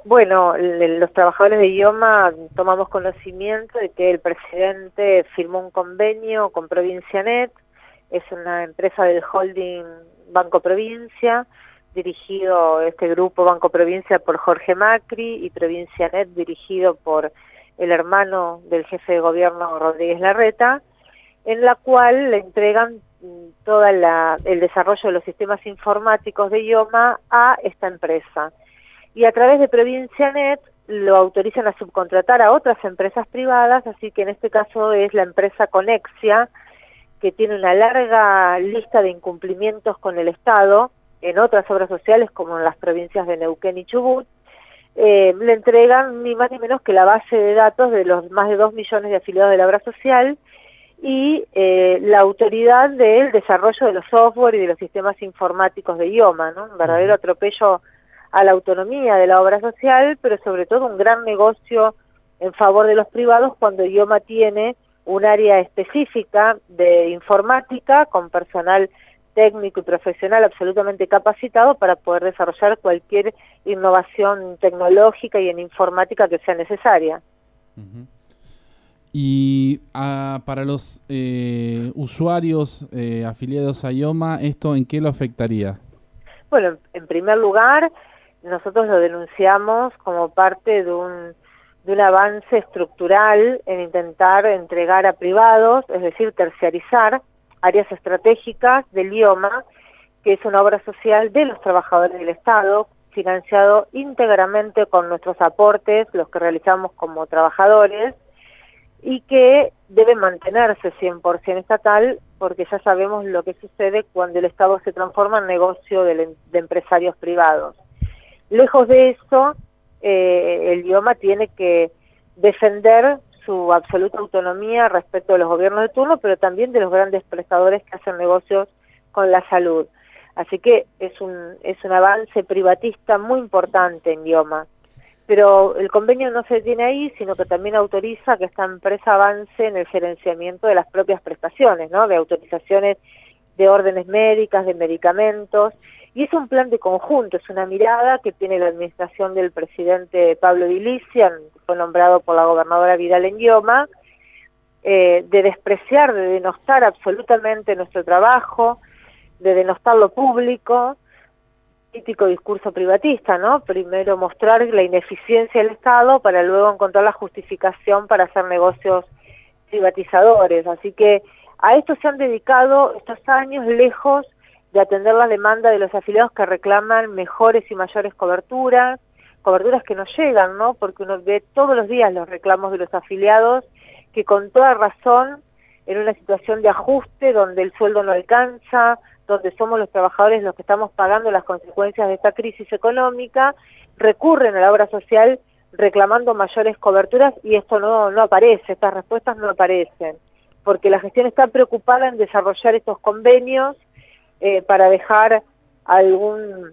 Bueno, los trabajadores de IOMA tomamos conocimiento de que el presidente firmó un convenio con Provincianet, es una empresa del holding Banco Provincia, dirigido este grupo Banco Provincia por Jorge Macri y Provincianet dirigido por el hermano del jefe de gobierno Rodríguez Larreta, en la cual le entregan todo el desarrollo de los sistemas informáticos de IOMA a esta empresa. Y a través de Provincianet lo autorizan a subcontratar a otras empresas privadas, así que en este caso es la empresa Conexia, que tiene una larga lista de incumplimientos con el Estado, en otras obras sociales como en las provincias de Neuquén y Chubut, le entregan ni más ni menos que la base de datos de los más de 2 millones de afiliados de la obra social y la autoridad del desarrollo de los software y de los sistemas informáticos de IOMA, ¿no? Un verdadero atropello a la autonomía de la obra social, pero sobre todo un gran negocio en favor de los privados cuando IOMA tiene un área específica de informática con personal técnico y profesional absolutamente capacitado para poder desarrollar cualquier innovación tecnológica y en informática que sea necesaria. Y para los usuarios afiliados a IOMA, ¿esto en qué lo afectaría? Bueno, en primer lugar, nosotros lo denunciamos como parte de un avance estructural en intentar entregar a privados, es decir, terciarizar áreas estratégicas del IOMA, que es una obra social de los trabajadores del Estado, financiado íntegramente con nuestros aportes, los que realizamos como trabajadores, y que debe mantenerse 100% estatal, porque ya sabemos lo que sucede cuando el Estado se transforma en negocio de empresarios privados. Lejos de eso, el IOMA tiene que defender su absoluta autonomía respecto de los gobiernos de turno, pero también de los grandes prestadores que hacen negocios con la salud. Así que es un avance privatista muy importante en IOMA. Pero el convenio no se detiene ahí, sino que también autoriza que esta empresa avance en el gerenciamiento de las propias prestaciones, ¿no? De autorizaciones de órdenes médicas, de medicamentos, y es un plan de conjunto, es una mirada que tiene la administración del presidente Pablo Dilicia, que fue nombrado por la gobernadora Vidal en IOMA, de despreciar, de denostar absolutamente nuestro trabajo, de denostar lo público, típico discurso privatista, ¿no? Primero mostrar la ineficiencia del Estado para luego encontrar la justificación para hacer negocios privatizadores. Así que a esto se han dedicado estos años lejos de atender la demanda de los afiliados que reclaman mejores y mayores coberturas que no llegan, ¿no? Porque uno ve todos los días los reclamos de los afiliados que con toda razón, en una situación de ajuste donde el sueldo no alcanza, donde somos los trabajadores los que estamos pagando las consecuencias de esta crisis económica, recurren a la obra social reclamando mayores coberturas y esto no aparece, estas respuestas no aparecen, porque la gestión está preocupada en desarrollar estos convenios para dejar algún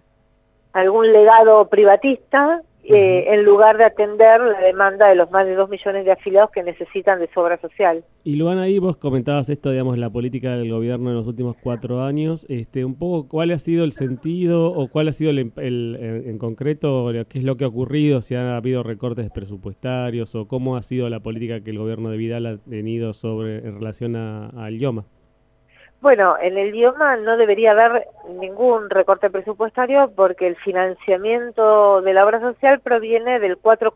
legado privatista en lugar de atender la demanda de los más de 2 millones de afiliados que necesitan de su obra social. Y Luana, ahí vos comentabas esto, digamos, la política del gobierno en los últimos 4 años, un poco cuál ha sido el sentido o cuál ha sido en concreto, qué es lo que ha ocurrido, si ha habido recortes presupuestarios o cómo ha sido la política que el gobierno de Vidal ha tenido en relación al IOMA. Bueno, en el IOMA no debería haber ningún recorte presupuestario porque el financiamiento de la obra social proviene del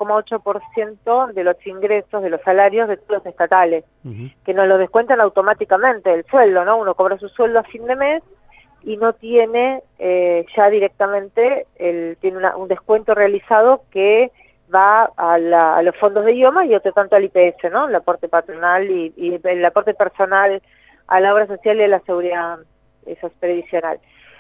4,8% de los ingresos, de los salarios de todos los estatales, que nos lo descuentan automáticamente del sueldo, ¿no? Uno cobra su sueldo a fin de mes y no tiene ya directamente, tiene un descuento realizado que va a los fondos de IOMA y otro tanto al IPS, ¿no? El aporte patronal y el aporte personal a la obra social y a la seguridad previsional.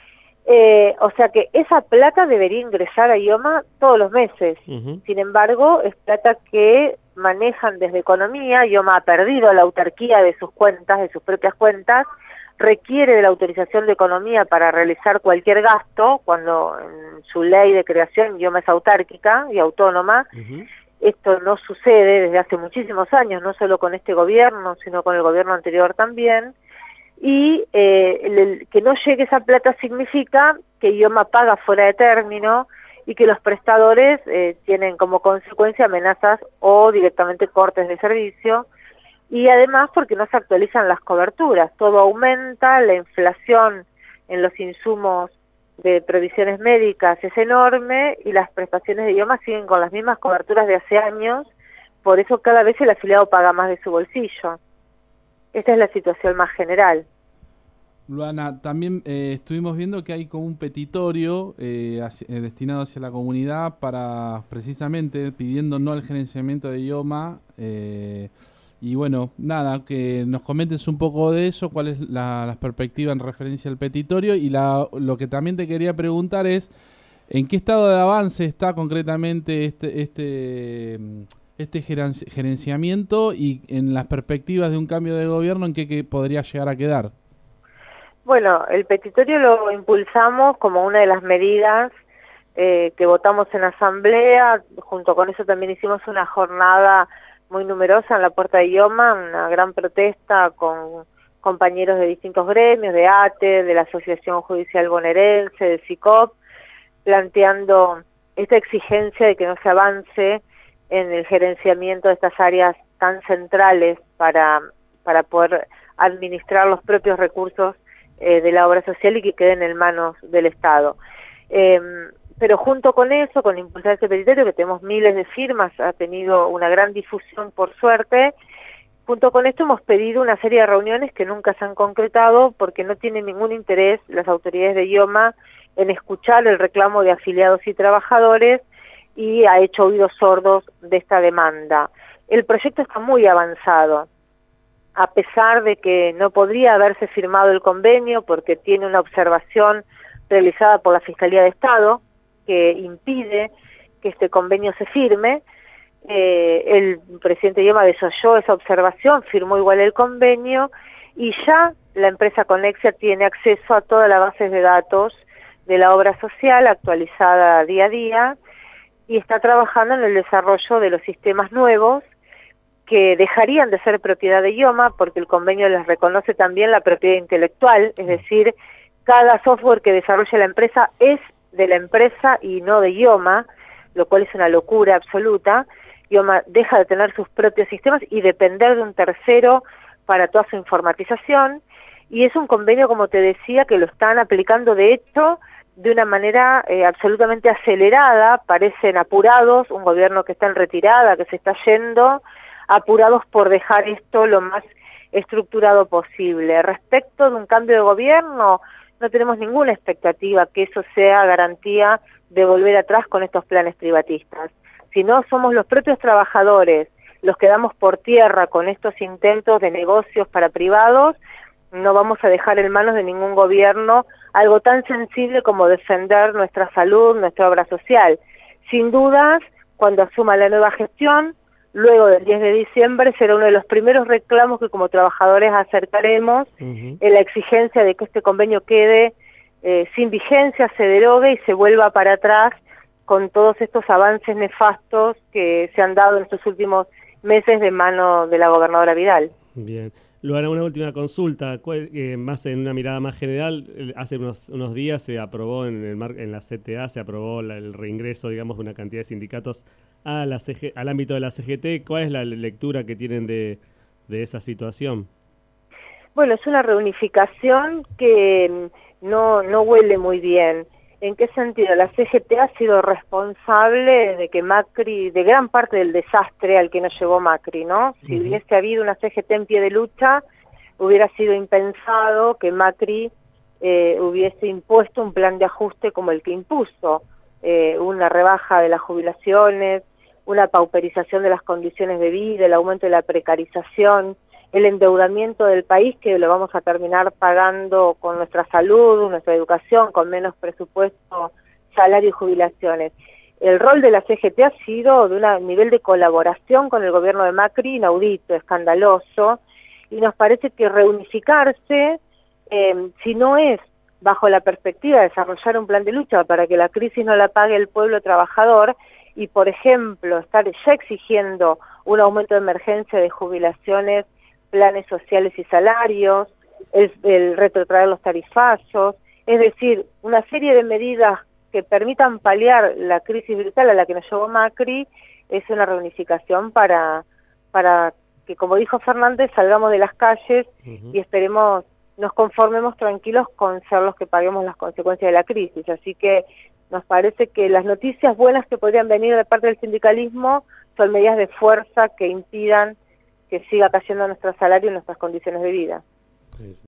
O sea que esa plata debería ingresar a IOMA todos los meses. Sin embargo, es plata que manejan desde Economía. IOMA ha perdido la autarquía de sus cuentas, de sus propias cuentas, requiere de la autorización de Economía para realizar cualquier gasto, cuando en su ley de creación IOMA es autárquica y autónoma. Esto no sucede desde hace muchísimos años, no solo con este gobierno, sino con el gobierno anterior también. Y que no llegue esa plata significa que IOMA paga fuera de término y que los prestadores tienen como consecuencia amenazas o directamente cortes de servicio, y además porque no se actualizan las coberturas, todo aumenta, la inflación en los insumos de provisiones médicas es enorme y las prestaciones de idioma siguen con las mismas coberturas de hace años, por eso cada vez el afiliado paga más de su bolsillo. Esta es la situación más general. Luana, también estuvimos viendo que hay como un petitorio destinado hacia la comunidad para precisamente pidiendo no al gerenciamiento de idioma. Y bueno, nada, que nos comentes un poco de eso, cuál es la perspectiva en referencia al petitorio, y lo que también te quería preguntar es ¿en qué estado de avance está concretamente este gerenciamiento y en las perspectivas de un cambio de gobierno en qué podría llegar a quedar? Bueno, el petitorio lo impulsamos como una de las medidas que votamos en asamblea. Junto con eso también hicimos una jornada muy numerosa en la Puerta de Idioma, una gran protesta con compañeros de distintos gremios, de ATE, de la Asociación Judicial Bonaerense, de SICOP, planteando esta exigencia de que no se avance en el gerenciamiento de estas áreas tan centrales para poder administrar los propios recursos de la obra social y que queden en manos del Estado. Pero junto con eso, con impulsar este petitorio, que tenemos miles de firmas, ha tenido una gran difusión por suerte, junto con esto hemos pedido una serie de reuniones que nunca se han concretado porque no tienen ningún interés las autoridades de idioma en escuchar el reclamo de afiliados y trabajadores, y ha hecho oídos sordos de esta demanda. El proyecto está muy avanzado, a pesar de que no podría haberse firmado el convenio porque tiene una observación realizada por la Fiscalía de Estado que impide que este convenio se firme. El presidente Idioma desoyó esa observación, firmó igual el convenio, y ya la empresa Conexia tiene acceso a todas las bases de datos de la obra social actualizada día a día, y está trabajando en el desarrollo de los sistemas nuevos que dejarían de ser propiedad de Idioma porque el convenio les reconoce también la propiedad intelectual, es decir, cada software que desarrolla la empresa es de la empresa y no de Idioma, lo cual es una locura absoluta. Idioma deja de tener sus propios sistemas y depender de un tercero para toda su informatización, y es un convenio, como te decía, que lo están aplicando de hecho de una manera absolutamente acelerada, parecen apurados, un gobierno que está en retirada, que se está yendo, apurados por dejar esto lo más estructurado posible. Respecto de un cambio de gobierno, no tenemos ninguna expectativa que eso sea garantía de volver atrás con estos planes privatistas. Si no, somos los propios trabajadores los que damos por tierra con estos intentos de negocios para privados. No vamos a dejar en manos de ningún gobierno algo tan sensible como defender nuestra salud, nuestra obra social. Sin dudas, cuando asuma la nueva gestión, luego del 10 de diciembre, será uno de los primeros reclamos que como trabajadores acercaremos en la exigencia de que este convenio quede sin vigencia, se derogue y se vuelva para atrás con todos estos avances nefastos que se han dado en estos últimos meses de mano de la gobernadora Vidal. Bien. Luana, una última consulta, más en una mirada más general. Hace unos días se aprobó en la CTA, se aprobó el reingreso, digamos, de una cantidad de sindicatos al ámbito de la CGT. ¿Cuál es la lectura que tienen de esa situación? Bueno, es una reunificación que no huele muy bien. ¿En qué sentido? La CGT ha sido responsable de que Macri, de gran parte del desastre al que nos llevó Macri, ¿no? Si hubiese habido una CGT en pie de lucha, hubiera sido impensado que Macri hubiese impuesto un plan de ajuste como el que impuso, una rebaja de las jubilaciones, una pauperización de las condiciones de vida, el aumento de la precarización, el endeudamiento del país, que lo vamos a terminar pagando con nuestra salud, nuestra educación, con menos presupuesto, salario y jubilaciones. El rol de la CGT ha sido de un nivel de colaboración con el gobierno de Macri inaudito, escandaloso, y nos parece que reunificarse, si no es bajo la perspectiva de desarrollar un plan de lucha para que la crisis no la pague el pueblo trabajador, y por ejemplo estar ya exigiendo un aumento de emergencia de jubilaciones, planes sociales y salarios, el retrotraer los tarifazos, es decir, una serie de medidas que permitan paliar la crisis brutal a la que nos llevó Macri es una reunificación para que, como dijo Fernández, salgamos de las calles y esperemos, nos conformemos tranquilos con ser los que paguemos las consecuencias de la crisis. Así que nos parece que las noticias buenas que podrían venir de parte del sindicalismo son medidas de fuerza que impidan que siga cayendo nuestro salario y nuestras condiciones de vida.